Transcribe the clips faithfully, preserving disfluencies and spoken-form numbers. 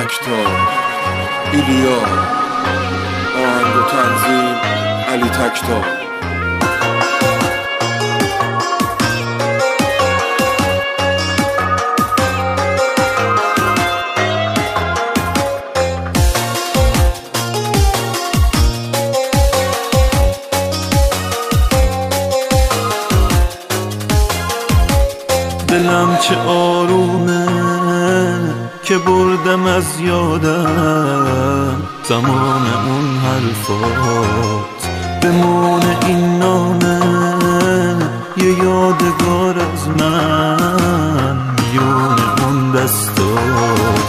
تکتا، ایلیا، آهنگ و تنظیم علی تکتا. دلم چه آرومه که بردم از یادم تمام اون حرفات، بمونه این نامه یه یادگار از من میون اون دستات.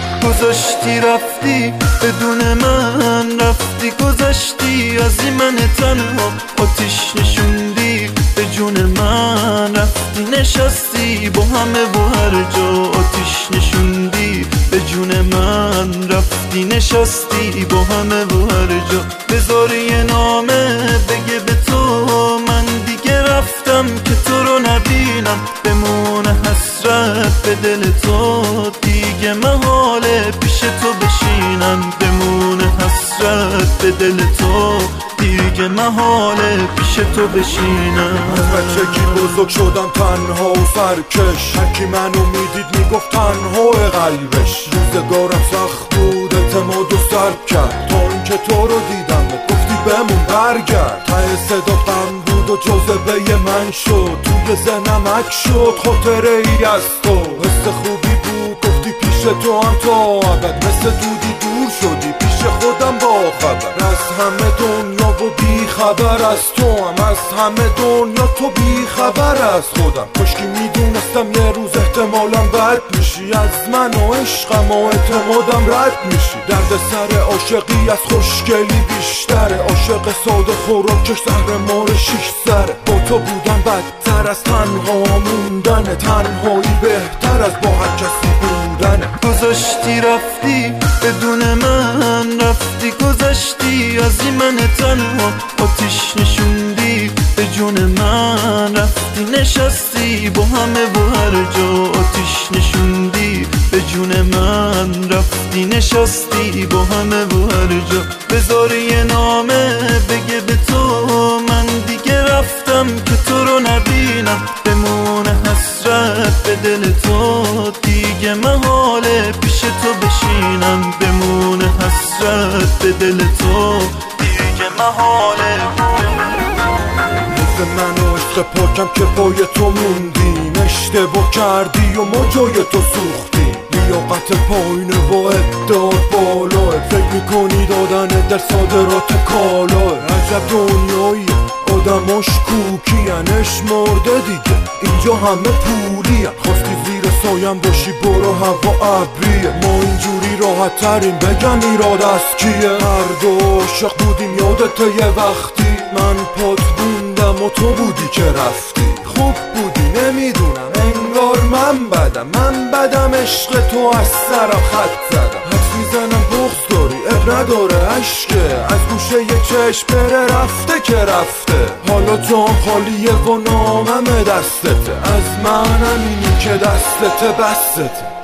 گذاشتی رفتی بدون من، رفتی گذاشتی از این من تنها، آتیش نشوندی به جون من، رفتی نشستی با همه و هر جا، آتیش نشوندی به جون من، رفتی نشستی با همه و هر جا. بذار یه نامه بگه به تو من دیگه رفتم که تو رو نبینم، بمونه حسرت به دل تو، دیگه محاله پیش تو بشینم، بمونه حسرت به دل تو، دیگه محاله پیش تو بشینم. از بچگی بزرگ شدم تنها و سرکش، هرکی منو میدید میگفت تنها قلبش. روزگارم سخت بود اعتماد و سر کرد، تا اینکه تو رو دیدم گفتی بمون برگرد. ته صدا غم بود و جاذبه من شد، توی ذهنم عکس شد خاطره ای از تو. حس خوبی بود گفتی پیش تو هم تا ابد، مثل دودی دور شدی پیش خودم با خبر. از همه دنیا و بی خبر از تو هم، از همه دنیا تو بی خبر از خودم. کاشکی میدونستم یه روز احتمالا بد میشی، از من و عشقم و اعتمادم رد میشی. درد سر عاشقی از خوشگلی بیشتره، عاشق ساده خوراکش زهر مار شیش سره. با تو بودن بدتر از تنها موندنه، تنهایی بهتر از با هر کسی بودنه. گذاشتی رفتی بدون من، رفتی گذاشتی از این من تنها، آتیش نشوندی به جون من، رفتی نشستی با همه و هر جا، آتیش نشوندی به جون من، رفتی نشستی با همه و هر جا. بذار یه نامه بگه به تو من دیگه رفتم که تو رو نبینم، بمونه حسرت به دل تو، دیگه محاله پیش تو بشینم، بمونه حسرت به دل تو، دیگه محاله. حس من و عشق پاکم که پای تو موندیم، اشتباه کردی و ما جای تو سوختیم. لیاقت پایینه و ادعا بالاه، فکر میکنی دادن در صادرات کالاه. عجب دنیایی آدماش کوکین، اش مرده دیگه اینجا همه پولین. خواستی زیر سایم باشی برو هوا ابریه، ما اینجوری راحت ترین بگن ایراد از کیه. هر دو عاشق بودیم یادت یه وقتی، من پات بوندم و تو بودی که رفتی. خوب بودی نمیدونم انگار من بدم، من بدم عشق تو از سرم خط زدم. حد میزنم بغض داری اب نداره عشقه، از گوشه یه چشم بره رفته که رفته. حالا تو هم خالیه و نامم دستته، از من همینی که دستته بسته.